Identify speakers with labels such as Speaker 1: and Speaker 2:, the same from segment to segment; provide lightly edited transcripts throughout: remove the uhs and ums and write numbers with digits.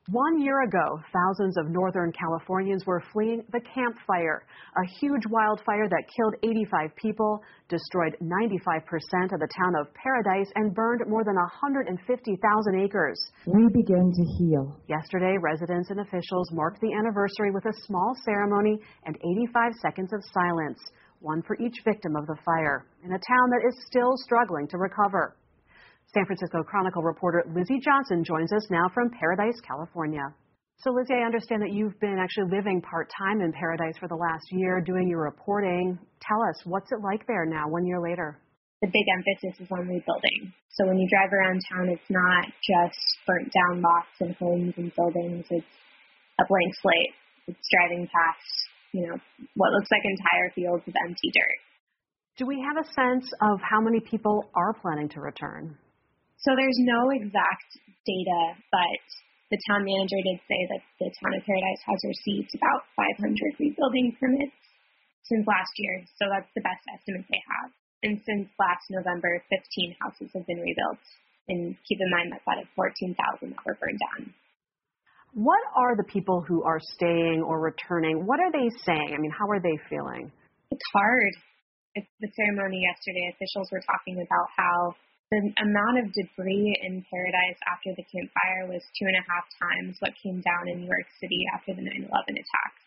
Speaker 1: 1 year ago, thousands of Northern Californians were fleeing the Camp Fire, a huge wildfire that killed 85 people, destroyed 95% of the town of Paradise, and burned more than 150,000 acres.
Speaker 2: We begin to heal.
Speaker 1: Yesterday, residents and officials marked the anniversary with a small ceremony and 85 seconds of silence, one for each victim of the fire, in a town that is still struggling to recover. San Francisco Chronicle reporter Lizzie Johnson joins us now from Paradise, California. So Lizzie, I understand that you've been actually living part-time in Paradise for the last year, doing your reporting. Tell us, what's it like there now, 1 year later?
Speaker 3: The big emphasis is on rebuilding. So when you drive around town, it's not just burnt down lots and homes and buildings. It's a blank slate. It's driving past, what looks like entire fields of empty dirt.
Speaker 1: Do we have a sense of how many people are planning to return?
Speaker 3: So there's no exact data, but the town manager did say that the town of Paradise has received about 500 rebuilding permits since last year. So that's the best estimate they have. And since last November, 15 houses have been rebuilt. And keep in mind that's out of 14,000 that were burned down.
Speaker 1: What are the people who are staying or returning? What are they saying? I mean, how are they feeling?
Speaker 3: It's hard. At the ceremony yesterday, officials were talking about how the amount of debris in Paradise after the Camp Fire was 2.5 times what came down in New York City after the 9/11 attacks.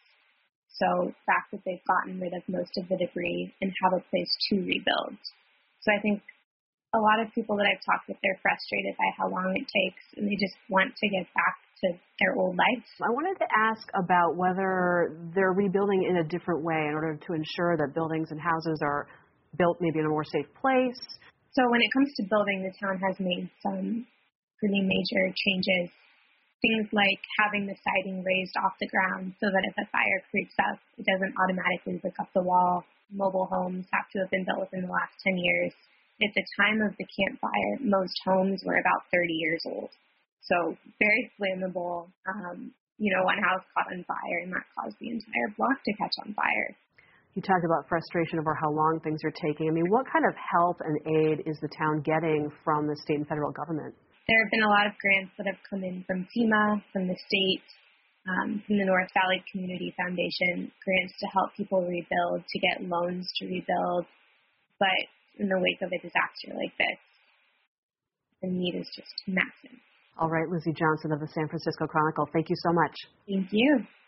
Speaker 3: So the fact that they've gotten rid of most of the debris and have a place to rebuild. So I think a lot of people that I've talked with, they're frustrated by how long it takes, and they just want to get back to their old life.
Speaker 1: I wanted to ask about whether they're rebuilding in a different way in order to ensure that buildings and houses are built maybe in a more safe place.
Speaker 3: So when it comes to building, the town has made some pretty major changes. Things like having the siding raised off the ground so that if a fire creeps up, it doesn't automatically lick up the wall. Mobile homes have to have been built within the last 10 years. At the time of the Camp Fire, most homes were about 30 years old. So very flammable. One house caught on fire, and that caused the entire block to catch on fire.
Speaker 1: You talked about frustration over how long things are taking. I mean, what kind of help and aid is the town getting from the state and federal government?
Speaker 3: There have been a lot of grants that have come in from FEMA, from the state, from the North Valley Community Foundation, grants to help people rebuild, to get loans to rebuild. But in the wake of a disaster like this, the need is just massive.
Speaker 1: All right, Lizzie Johnson of the San Francisco Chronicle, thank you so much.
Speaker 3: Thank you.